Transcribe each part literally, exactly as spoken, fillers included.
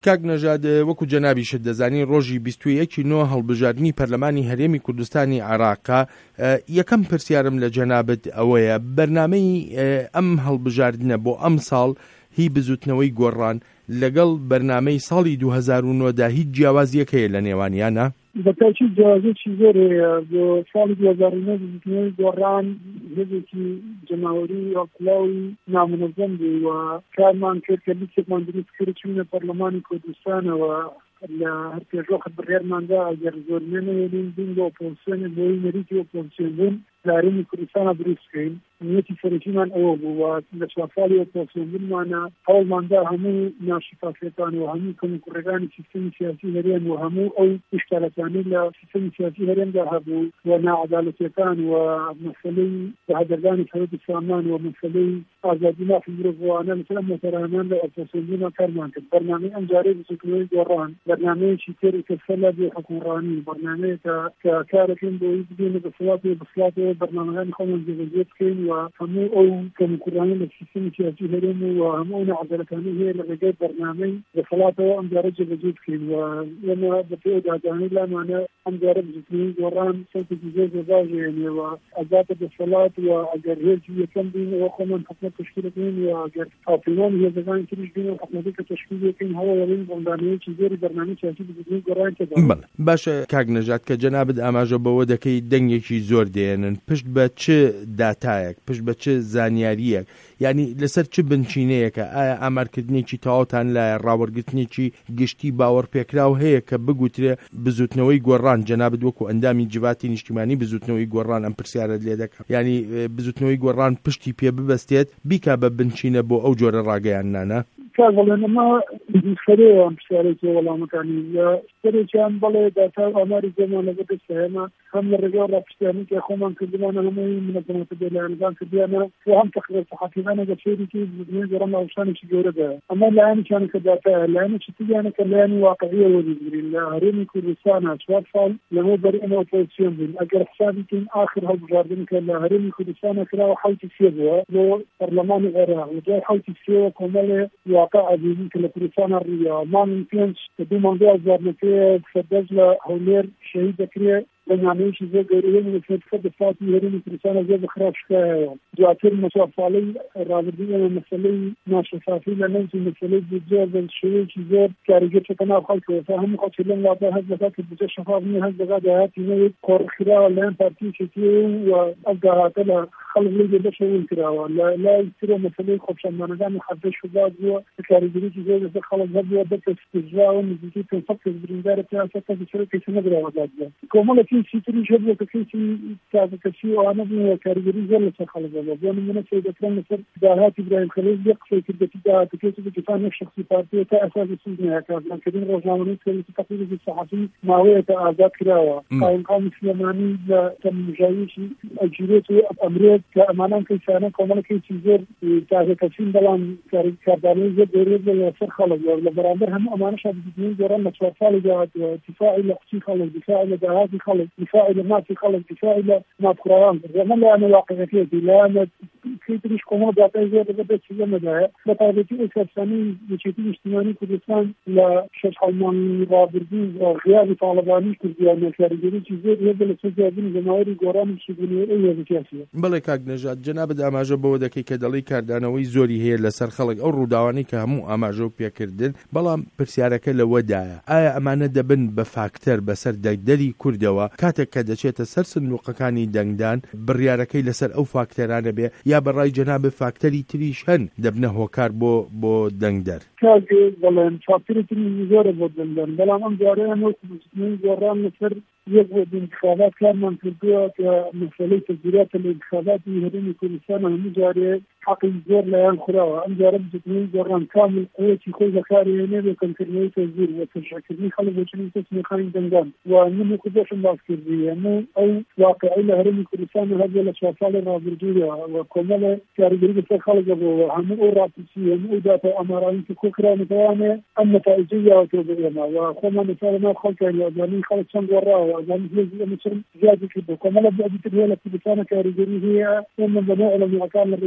کاک نەژاد وەکو جەنابیشت دەزانی ڕۆژی بیست و یەکی نۆ هەڵبژاردننی پەرلەمانی هەرێمی کوردستانی عێراقا. یەکەم پرسیارم لە جەنابەت ئەوەیە بەرنامەی ئەم هەڵبژاردنە بۆ ئەم ساڵ هی بزوتنەوەی گۆڕان لەگەڵ بەرنامەی ساڵی دوو هەزار و نۆدا هیچ جیاوازیەک هەیە لە نێوانیانە؟ بەتاکی جیاوازێکی زۆر هەیە. بۆ ساڵی دوو هەزار و نۆ بزوتنەوەی گۆڕان هێزێکی جەماوەری هەڵقڵاوی نامنەظەم بوو و کارمان کرد کە لیستێکمان دروست کرد چوونە پەرلەمانی کوردستانەوە لە هەر پێشوەخت بڕیارماندا ئەگەر زۆرینە نەوێنین بین بۆ ئۆپۆزیسیۆن بۆی نەریتی ئۆپۆزیسیۆن بوون لە هەرێمی کوردستانە دروست بکەین. نیەتی سەرەکیمان ئەوە بوو و لە چوار ساڵی ئۆپۆزیسیۆن بوونمانە هەوڵماندا هەموو ناشفافیەتان و هەموو کۆمەڵکوڕەکانی سیستەمی سیاسی هەرێم و هەموو ئەو ئیشکالەتانەی لە سیستەمی سیاسی هەرێمدا هەبوو و ناعەدالەتیەکان و مەسەلەی بەهادەرگانی سەرۆکی سامان و مەسەلەی ئازادی مافی مرۆڤوانە لەسەر ئەم مۆتەرانان لە ئۆپۆزیسیۆن بوونە کارمان کرد. بەرنامەی ئەم جارەی بزوتنەوەی گۆڕان بەرنامەیەکی تێری کەسەلا بێ حکومڕانی بەرنامەیەکە کە کارەکەین بۆی بگەینە بەسەڵات و بەسڵاتەوە بەرنامەکانی خۆمان جێبەجێ بکەین و هەموو ئەو کەمکوڕانی لە سیستەمی سیاسی هەرێم و هەموو نەعەدالەتانەی هەیە لە ڕێگەی بەرنامەی بەسەڵاتەوە ئەم جارە جێبەجێ بکەین و ئێمە بەپێ دادانەی لامانە ئەم جارە بزوتنەوەی گۆڕان سەرێکی زۆر بەباژێنێ و ئازادە بەسەڵات و ئەگەر هێزی یەکەم بین ئەوە خۆمان حکومەت تشکیل بکەین و ئەگەر هاوپەیمانی هێزەکانی تریش بین و حکومەتی کە تشکیل بکەین هەوڵەڵین بەڵدانەیەکی زۆری بەرنامەی سیاسی بزوتنەوەی گۆڕان تێدا. باشە کاک نەژاد کە جەنابەت ئاماژە بەوە دەکەی دەنگێکی زۆر دێنن پشت بە چ داتایەک پشت بە چ زانیاریەک یعنی لەسەر چ بنچینەیەکە ئایا ئامارکردنێکی تەواوتان لایە ڕاوەرگرتنێکی گشتی باوەڕ پێکراو هەیە کە بگوترێ بزوتنەوەی گۆڕان جەنابەت وەکو ئەندامی جیواتی نیشتیمانی بزوتنەوەی گۆڕان ئەم پرسیارەت لێ دەکەم ینی بزوتنەوەی گۆڕان پشتی پێ ببەستێت بیکا بە بنچینە بۆ ئەو جۆرە ڕاگەیاندانە؟ کاربڵێنەما خەرەیە ئەم پرسیارێکی وەڵامەکانی سەرێکیان بەڵێ داتا ئاماری زێمان لەگە دەستهێنا هەم لە ڕێگەی ڕاپشتیانی کە خۆمان کردوانە هەمووی منەظەمەتە بێلایەنەکان کردیانە و هەم تەقریر سەحافیانە بە فێرێکی بزوتنەوەی گۆڕان هاوشانێکی گەورەدا. ئەمە لایەنێکیانە کە داتایە لایەنێکی تریانە کە لایەنی واقعیە وەرگرین لە هەرێمی کوردستانە چوار ساڵ لەمە بەری ئەمە ئۆپۆزیسیۆن بوون. ئەگەر حسابی بکەین ئاخر هەڵبژاردن کە لە هەرێمی کوردستانە کراوە حەوتی سێ بووە بۆ پەرلەمانی عێراق و دوای حەوتی سێوە کۆمەڵێ واقع عزیزی کە لە کوردستانە ڕوویە مانگی پێنج کە دوو مانگی ئازارنەکەی سەردەست لە هەولێر شەهید دەکرێت بەنامەیەکی زۆر گەورەیە لەسەر دەسڵاتی هەرێمی کوردستانە زۆر بەخراپشکایەوە. دواتر مەچوار ساڵەی ڕابردوویە مەسەلەی ناشەفافی لە نەوت مەسەلەی بودجە بە شێوەیەکی زۆر کاریگەرچەکە ناو خەڵکەوە تا هەموو خەڵکی لەم وڵاتە هەست دەکات کە بودجە شەفاف نییە هەست دەکات داهاتی نەوێت کۆڕخراوە لەلایەن پارتیەکێتی و ئەو داهاتە لە خەڵک لێ بەشەوەی کراوە لە لای ترە مەسەلەی خۆپشاندانەکان و حەزەی شوبات بووە کاریگەریی زۆر لەسەر خەڵک هەبووە بەکەسپێژراوە نزیکی پێنج سەد کەس بریندارە پیاسە کەسی سەر کەسی نەدراوە دادگا کۆمەڵێکی سیتری شبوو کە کەسی تازەکەسی ئەوانە بوو کاریگەری زۆر لەسەر خەڵک بووە بۆ نمونە سەیدەکران لەسەر داهاتی ئیبراهیم خەلیل یەک قسەی کردەتی داهاتەکەی بگوتان یەک شەخسی پارتیە تا ئەساسی سوودنیە کارکردن ڕۆژنامەی سەرەکی تەقریری سەحافی ماوەیە کە ئازاد کراوە. قایمقامی سلێمانی لە تەمەژاویشی ئەجیرێت و ئەمرێت کە ئەمانان کەیسانە کۆمەڵەکەیکی زۆر تازەکەسین بەڵام کاردانەی زۆر گەورەیە لەسەر خەڵک لە بەرامبەر هەموو ئەمانەش بزوتنەوەی گۆڕان لە چوار ساڵی داهاتوە دیفاعی لە قوچی خەڵک دیفاعی لە داهاتی خەڵک دیفاعی لە مافی خەڵک دیفاعی لە ناپخراوان ئەمە لایەنە واقعیەتێتی لایەنە کەیتریش کۆمەڵ داتای زۆر لەبەر چ لەمەدایە بە تایبەتی ئەساسانی یەکێتی نیشتیمانی کوردستان لە شەش حەڵمانی ڕابردوو غیابی تاڵەبانی کردیانە کاریگەریی زۆر هێزە لە سەرجاردنی جەماوەری گۆڕانی شیبوونەوەی ئەو سیاسیە. بەڵێ کاک نەژاد جەنابەت ئاماژە بەوە دەکەی کە دەڵی کاردانەوەی زۆری هەیە لەسەر خەڵک ئەو ڕووداوانی کە هەموو ئاماژە و پێکردن بەڵام پرسیارەکە لەوەدایە ئایا ئەمانە دەبن بە فاکتەر بەسەر دەنگدەری کوردەوە کاتێک کە دەچێتە سەر سندوقەکانی دەنگدان بڕیارەکەی لەسەر ئەو فاکتەرانە بێ یا بەڕای جەناب فاکتەری تریش هەن دەبنە هۆکار بۆ بۆ دەنگدەر؟ کاگێ بەڵێن فاکتەری تری زۆرە بۆ دەنگدەر بەڵام ئەم جارەیە نەوەکو گۆڕان لەسەر یەک بۆ انتخابات کارمان کردووە کە مەسەلەی تەزیراتە لە انتخاباتی هەرێمی کوردستان هەموو جارێ حەقی زۆر لایەن خوراوە. ئەم جارە بزوتنەوەی گۆڕان کامل قووەتی خۆی بەکارهێنێ بۆ کەمکردنەوەی تەزیر و تەشەکردنی خەڵک بۆ چنین تەسمیەکانی دەنگدان و من وەکو بۆشم باس کردی هەموو ئەو واقعی لە هەرێمی کوردستان هەبووە لە چوار ساڵی ڕابردووە و کۆمەڵە کاریگەری بەسەر خەڵکە بووە هەموو ئەو ڕاپرسی هەموو ئەو داتا ئەمارانی کە کۆکراونەتەوانێ ئەم نەتایجەی یاوەتەوە بە ئێمە و خۆمان لەسەر ناو خەڵکان ئەزانین خەڵک چەند گۆڕاوە ئەزانین هێزی ئەمە چەند زیادی کردو کۆمەڵە بەدیتر هەیە لە کوردستانە کاریگەری هەیە ئێمە بەناو عەلەمیەکان لە ڕێگای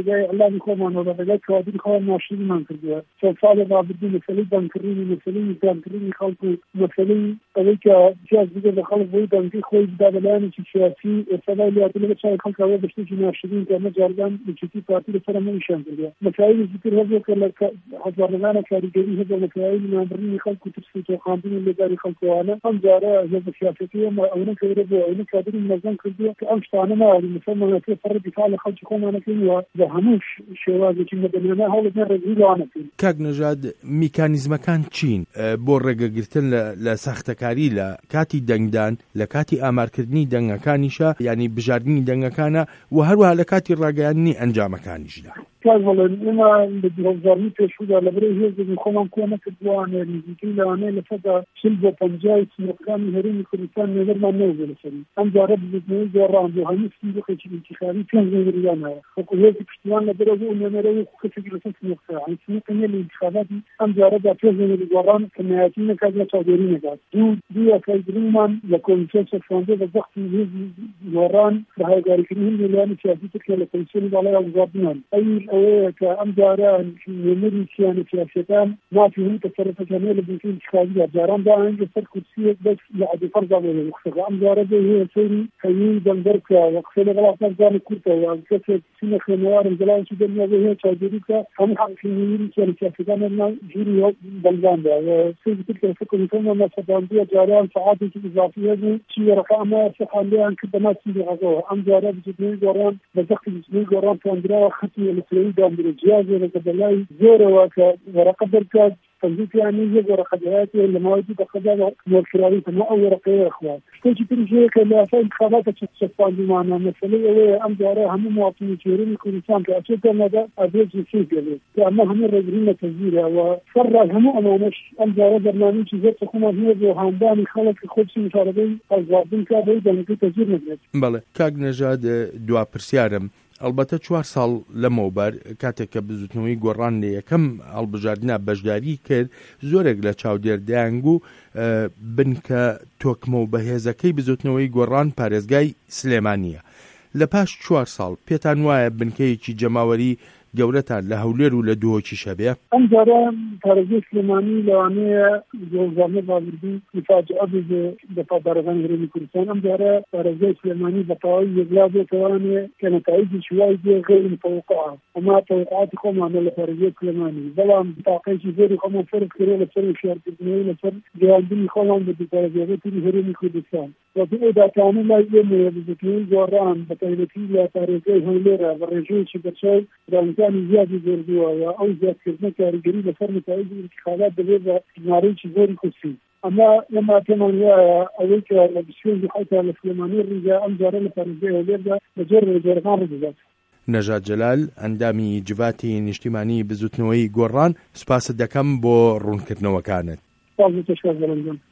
وڵامی خۆمانەوە بەڵای کادری خۆ ناشرینمان کردووە چەند ساڵێ ڕابردوو مەسەلەی بانکردنی مەسەلەی میزانکردنی خەڵک و مەسەلەی ئەوەی کە جیاز بگە بە خەڵک بۆی بانکی خۆی بدا بەلایەنێکی سیاسی ئێستادا لیاتە لە چای خەڵکەوە بە شتێکی ناشرین کە ئەمە جارگان بچووکی پارتی لەسەر ئەمەیشان کردووە مەسایلی تر هەبوو کە لە هەزارەکانە کاریگەری هەبوو مەسایلی نامبردنی خەڵک و ترس و تۆخاندنی لێداری خەڵکەوانە ئەم جارە هێزە سیاسەتی ئەمە ئەوەنە کەورە بوو ئەوەنە کادری منەظەم کردووە کە ئەم شتانە ناوەری مەسەڵمانەتی فەڕ دیفاع لە خەڵکی خۆمانەکەینەوە بە هەموو شێوازێکی مەدەنیانە هەوڵێتیان ڕێگری لەوانەکەین. کاک نەژاد میکانیزمەکان چین بۆ ڕێگەگرتن لە سەختەکاری لە کاتی دەنگدان لە کاتی ئامارکردنی دەنگەکانیشە یعنی بژاردننی دەنگەکانە و هەروەها لە کاتی ڕاگەیاندنی ئەنجامەکانیشدا. کازڵێن ئێمە لە دوهەزارنی پێشودا لەبەرەی هێزێکی خۆمان کۆ نەکردووانێ نزیکەی لەوانەیە لە سەدا چل بۆ پەنجای سنوورەکانی هەرێمی کوردستان نێزەرمان نەوزە لەسەری ئەم جارە بزنەوەی گۆڕان بۆ هەموو سندوقێکی انتخابی پێنج نێزەریانەوە وەکو هێزی پشتیوان لەبەرە بوو نێنەرەوە کەسێکی لەسەر سنوورەکە یعنی سنوورەکە لە انتخاباتی ئەم جارەدا پێنج نێزەری گۆڕان کە نهایەتی نەکات لە چاودێری نەکات دوو دوو یاکایگرینمان لە کۆمیسیۆن سەرفراندە بە زەختی هێزی گۆڕان بە هاوکاریکردنی هەندێک لایەنی سیاسی ترکیە لە کۆمیسیۆنی باڵای هەڵبژاردنمان ئەوەیە کە ئەم جارە نێنەری سیانە سیاسەتان مافی هەموو تەسەرەتەکانەیە لە بنکەی انتخابیدا جاران داهەنگ لەسەر کورسیەک بەس لە عەدی فەرزا بۆ قسەکە ئەم جارە بێ هەیە سەیری هەیی دەنبەر کە قسە لە وڵاتان زانی کورتەوە کەسێک چینە خوێنەوارم جەلاوەکی دەنیا بێ هەیە چاودێری کە هەموو حەقی نێنەری سیانە سیاسەتانە ژووری بەلزاندا سەیری تر کە لەسەر کۆمیسیۆن مەسەداندیە جاران سەعاتێکی ئیزافی هەبوو چی وەرەقە ئەمە سەحاندیان کرد بە ماچی لەغەزەوە ئەم جارە بجدنەوەی گۆڕان بە زەختی بجدنەوەی گۆڕان پێندراوە خەتی ئەلکترۆنی دامدرێ جیازێ لەگە بەلای زۆرەوە کە وەرەقە دەرکات تنظيفيانی یەک وەرەقەدایەتی لە ماوەی دوو دەقەدا مۆرکراوی تەمە ئەو وەرەقەیە خوات شتێکی تریژەیە کە لە ئەسای انتخاباتە چەسپاندمانە مەسەلەی ئەوەیە ئەم جارە هەموو مواطنی هێرمی کوردستان کە ئەچێتە نەدا ئەبێت جنسی بێت کە ئەمە هەموو ڕێگرینە تەزیرەوە سەرڕای هەموو ئەمانەش ئەم جارە بەرنامەیەکی زۆر چەخۆمان هەیە بۆ هاندانی خەڵک خۆچی مشارەبەی ئەزادن کا بۆی دەنگەکەی تەزیر نەبێت. بەڵێ کاک نەژاد دوا پرسیارم ئەلبەتە چوار ساڵ لەمەوبەر کاتێک کە بزوتنەوەی گۆڕان لە یەکەم هەڵبژاردنە بەشداری کرد زۆرێک لە چاودێردایانگ و بنکە تۆکمە و بەهێزەکەی بزوتنەوەی گۆڕان پارێزگای سلێمانیە لە پاش چوار ساڵ پێتان وایە بنکەیەکی جەماوەری گەورەتان لە هەولێر و لە دووهۆکی شەبێ؟ ئەم جارە پارێزگای سلێمانی لەوانەیە زۆرزانە بابردی مفاجعە بێ دەپادارەکانی هەرێمی کوردستان ئەم جارە پارێزگای سلێمانی بە تەواوی یەکلا بێتوانێ کە نەتایجی شوای بێ غیر متوقعە ئەما تەوقعاتی خۆمانە لە پارێزگای سلێمانی بەڵام تاقەیەکی زۆری خۆمان فەرق کرێ لەسەر وشارکردنەوەی لەسەر گەیاندنی خۆمان بە دووپارێزگایەتی هەرێمی کوردستان وەکو ئەو داتانە لای ئێمەیە بزوتنەوەی گۆڕان بە تایبەتی لە پارێزگای هەولێرە بە ڕێژەیەکی بەرچاو دانیزانی زیادی زۆردووە ئەو زیادکردنە کاریگەری لەسەر نتایجی انتخابات دەبێت بە ژمارەیەکی زۆری کورسی ئەما ئێمە پێمان وایە ئەوەی کە لە بیست حوتا لە سلێمانی ڕیگا ئەم جارە لە پارێزگای هەولێردا بە جۆر جۆرەکان ڕدەدات. نەژاد جەلال ئەندامی جوواتی نیشتیمانی بزوتنەوەی گۆڕان سوپاست دەکەم بۆ ڕوونکردنەوەکانت. سپاس بۆ تۆش کاک